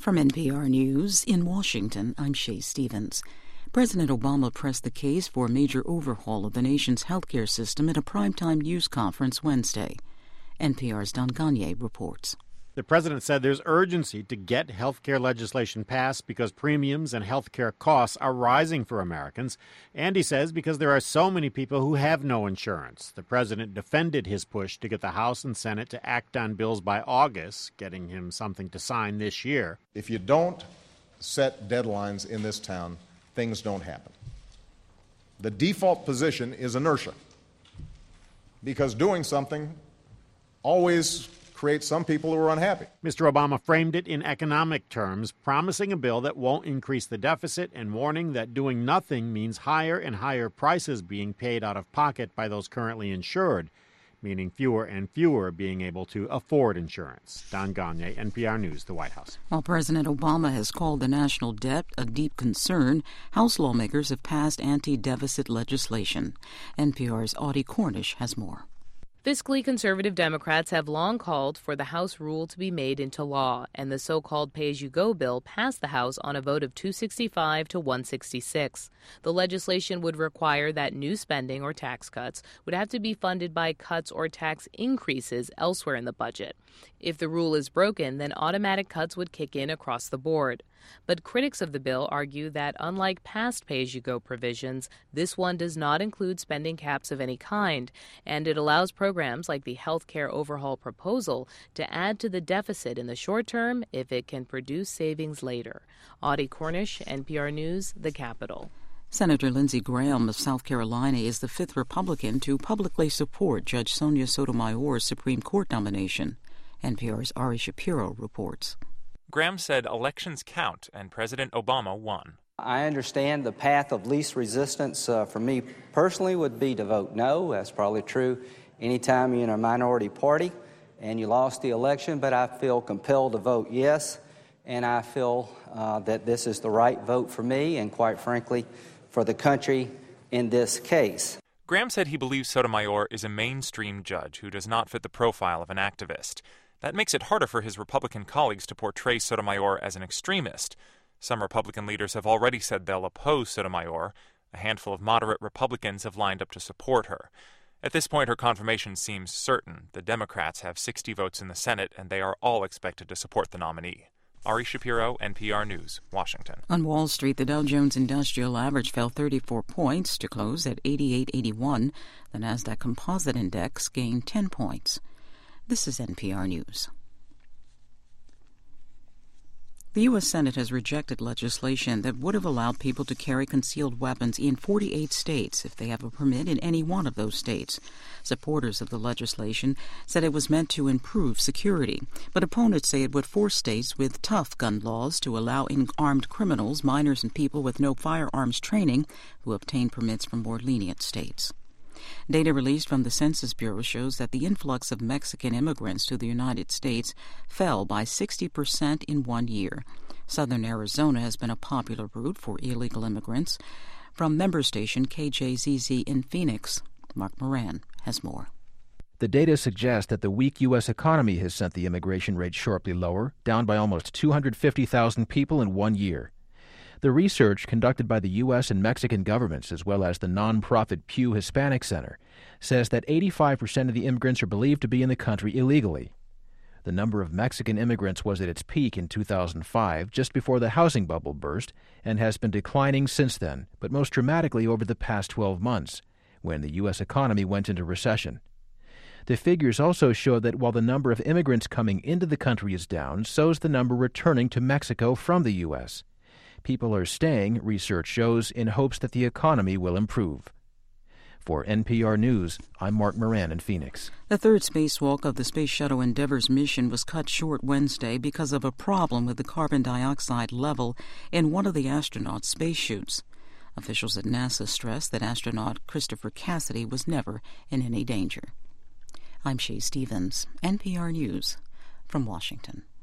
From NPR News in Washington, I'm Shay Stevens. President Obama pressed the case for a major overhaul of the nation's healthcare system at a primetime news conference Wednesday. NPR's Don Gagné reports. The president said there's urgency to get healthcare legislation passed because premiums and healthcare costs are rising for Americans. And he says because there are so many people who have no insurance. The president defended his push to get the House and Senate to act on bills by August, getting him something to sign this year. If you don't set deadlines in this town, things don't happen. The default position is inertia, because doing something always creates some people who are unhappy. Mr. Obama framed it in economic terms, promising a bill that won't increase the deficit and warning that doing nothing means higher and higher prices being paid out of pocket by those currently insured, meaning fewer and fewer being able to afford insurance. Don Gagné, NPR News, the White House. While President Obama has called the national debt a deep concern, House lawmakers have passed anti-deficit legislation. NPR's Audie Cornish has more. Fiscally conservative Democrats have long called for the House rule to be made into law, and the so-called pay-as-you-go bill passed the House on a vote of 265 to 166. The legislation would require that new spending or tax cuts would have to be funded by cuts or tax increases elsewhere in the budget. If the rule is broken, then automatic cuts would kick in across the board. But critics of the bill argue that unlike past pay-as-you-go provisions, this one does not include spending caps of any kind, and it allows programs like the health care overhaul proposal to add to the deficit in the short term if it can produce savings later. Audie Cornish, NPR News, the Capitol. Senator Lindsey Graham of South Carolina is the fifth Republican to publicly support Judge Sonia Sotomayor's Supreme Court nomination. NPR's Ari Shapiro reports. Graham said elections count and President Obama won. I understand the path of least resistance for me personally would be to vote no. That's probably true anytime you're in a minority party and you lost the election, but I feel compelled to vote yes, and I feel that this is the right vote for me and, quite frankly, for the country in this case. Graham said he believes Sotomayor is a mainstream judge who does not fit the profile of an activist. That makes it harder for his Republican colleagues to portray Sotomayor as an extremist. Some Republican leaders have already said they'll oppose Sotomayor. A handful of moderate Republicans have lined up to support her. At this point, her confirmation seems certain. The Democrats have 60 votes in the Senate, and they are all expected to support the nominee. Ari Shapiro, NPR News, Washington. On Wall Street, the Dow Jones Industrial Average fell 34 points to close at 88.81. The Nasdaq Composite Index gained 10 points. This is NPR News. The U.S. Senate has rejected legislation that would have allowed people to carry concealed weapons in 48 states if they have a permit in any one of those states. Supporters of the legislation said it was meant to improve security, but opponents say it would force states with tough gun laws to allow armed criminals, minors, and people with no firearms training who obtain permits from more lenient states. Data released from the Census Bureau shows that the influx of Mexican immigrants to the United States fell by 60% in 1 year. Southern Arizona has been a popular route for illegal immigrants. From member station KJZZ in Phoenix, Mark Moran has more. The data suggests that the weak U.S. economy has sent the immigration rate sharply lower, down by almost 250,000 people in 1 year. The research conducted by the U.S. and Mexican governments, as well as the nonprofit Pew Hispanic Center, says that 85% of the immigrants are believed to be in the country illegally. The number of Mexican immigrants was at its peak in 2005, just before the housing bubble burst, and has been declining since then, but most dramatically over the past 12 months, when the U.S. economy went into recession. The figures also show that while the number of immigrants coming into the country is down, so is the number returning to Mexico from the U.S. People are staying, research shows, in hopes that the economy will improve. For NPR News, I'm Mark Moran in Phoenix. The third spacewalk of the Space Shuttle Endeavour's mission was cut short Wednesday because of a problem with the carbon dioxide level in one of the astronauts' space chutes. Officials at NASA stressed that astronaut Christopher Cassidy was never in any danger. I'm Shay Stevens, NPR News, from Washington.